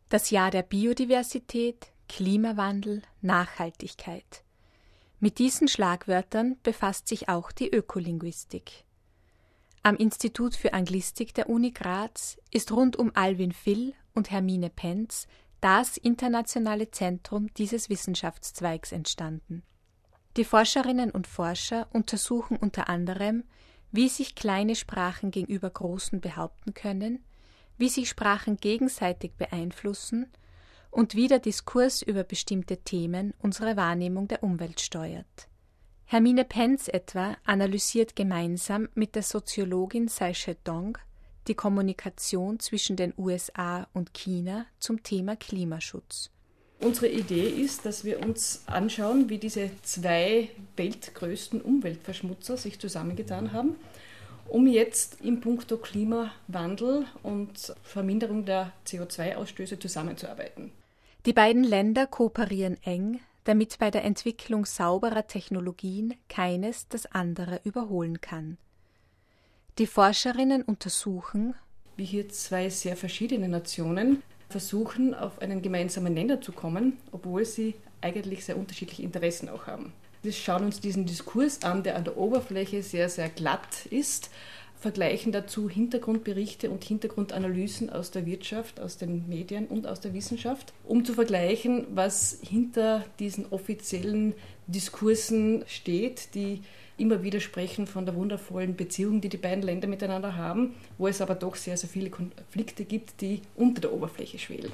Das Jahr der Biodiversität, Klimawandel, Nachhaltigkeit. Mit diesen Schlagwörtern befasst sich auch die Ökolinguistik. Am Institut für Anglistik der Uni Graz ist rund um Alwin Vill und Hermine Penz das internationale Zentrum dieses Wissenschaftszweigs entstanden. Die Forscherinnen und Forscher untersuchen unter anderem, wie sich kleine Sprachen gegenüber großen behaupten können, wie sich Sprachen gegenseitig beeinflussen und wie der Diskurs über bestimmte Themen unsere Wahrnehmung der Umwelt steuert. Hermine Penz etwa analysiert gemeinsam mit der Soziologin Saishe Dong die Kommunikation zwischen den USA und China zum Thema Klimaschutz. Unsere Idee ist, dass wir uns anschauen, wie diese zwei weltgrößten Umweltverschmutzer sich zusammengetan haben, um jetzt in puncto Klimawandel und Verminderung der CO2-Ausstöße zusammenzuarbeiten. Die beiden Länder kooperieren eng, damit bei der Entwicklung sauberer Technologien keines das andere überholen kann. Die Forscherinnen untersuchen, wie hier zwei sehr verschiedene Nationen versuchen, auf einen gemeinsamen Nenner zu kommen, obwohl sie eigentlich sehr unterschiedliche Interessen auch haben. Wir schauen uns diesen Diskurs an, der an der Oberfläche sehr, sehr glatt ist, vergleichen dazu Hintergrundberichte und Hintergrundanalysen aus der Wirtschaft, aus den Medien und aus der Wissenschaft, um zu vergleichen, was hinter diesen offiziellen Diskursen steht, die immer wieder sprechen von der wundervollen Beziehung, die die beiden Länder miteinander haben, wo es aber doch sehr, sehr viele Konflikte gibt, die unter der Oberfläche schwelen.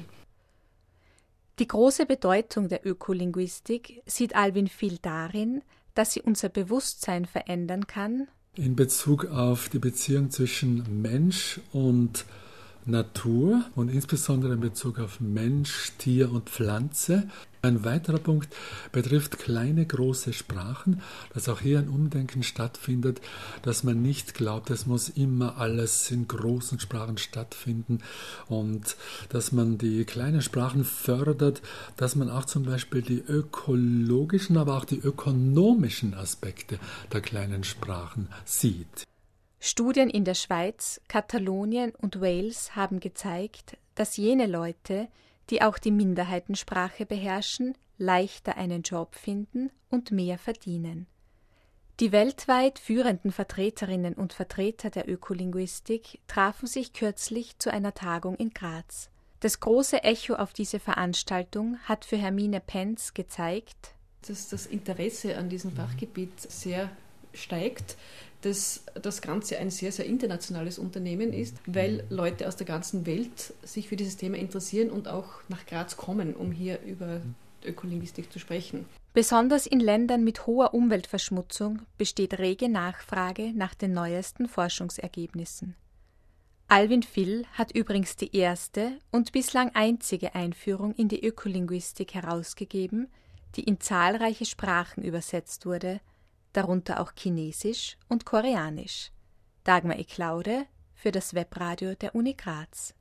Die große Bedeutung der Ökolinguistik sieht Alwin Vill darin, dass sie unser Bewusstsein verändern kann, in Bezug auf die Beziehung zwischen Mensch und Natur und insbesondere in Bezug auf Mensch, Tier und Pflanze. Ein weiterer Punkt betrifft kleine, große Sprachen, dass auch hier ein Umdenken stattfindet, dass man nicht glaubt, es muss immer alles in großen Sprachen stattfinden und dass man die kleinen Sprachen fördert, dass man auch zum Beispiel die ökologischen, aber auch die ökonomischen Aspekte der kleinen Sprachen sieht. Studien in der Schweiz, Katalonien und Wales haben gezeigt, dass jene Leute, die auch die Minderheitensprache beherrschen, leichter einen Job finden und mehr verdienen. Die weltweit führenden Vertreterinnen und Vertreter der Ökolinguistik trafen sich kürzlich zu einer Tagung in Graz. Das große Echo auf diese Veranstaltung hat für Hermine Penz gezeigt, dass das Interesse an diesem Fachgebiet sehr steigt, dass das Ganze ein sehr, sehr internationales Unternehmen ist, weil Leute aus der ganzen Welt sich für dieses Thema interessieren und auch nach Graz kommen, um hier über Ökolinguistik zu sprechen. Besonders in Ländern mit hoher Umweltverschmutzung besteht rege Nachfrage nach den neuesten Forschungsergebnissen. Alwin Vill hat übrigens die erste und bislang einzige Einführung in die Ökolinguistik herausgegeben, die in zahlreiche Sprachen übersetzt wurde, darunter auch Chinesisch und Koreanisch. Dagmar Eklaude für das Webradio der Uni Graz.